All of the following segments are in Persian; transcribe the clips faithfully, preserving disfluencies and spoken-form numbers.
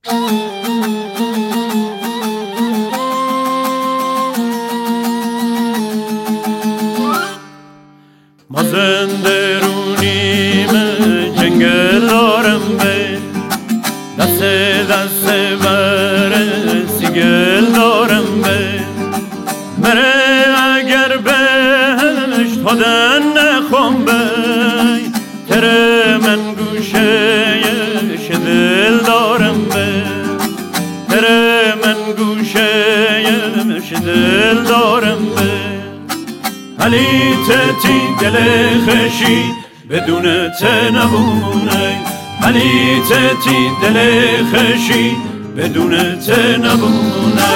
ما زنده رونیم جنگل دارم به دست دست بر سیگل دارم به مره اگر بهشت خودن نخوام بی تره من گوشه شدل دارم به تره من گوشه شدل دارم به علی تتی دل خشی بدون تنبونه علی تتی دل خشی بدون تنبونه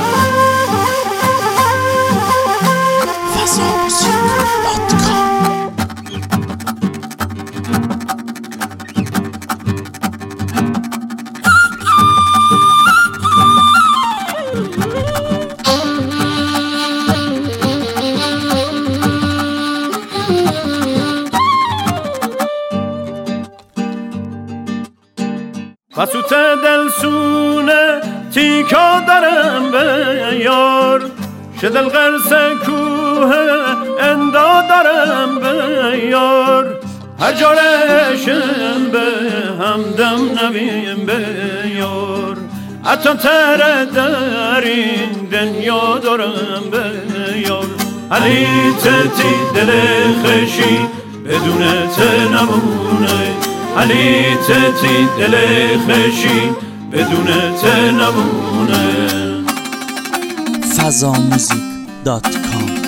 فسوت دل سونه تیکا دارم به یار شدل غرس کوه اندا دارم به یار هر جارشم به همدم نبیم به یار حتی تره در این دنیا دارم به یار علی تتی دل خشی بدون تنمونه علی تتی دل خشی بدون تنمونه فضا موزیک دات کام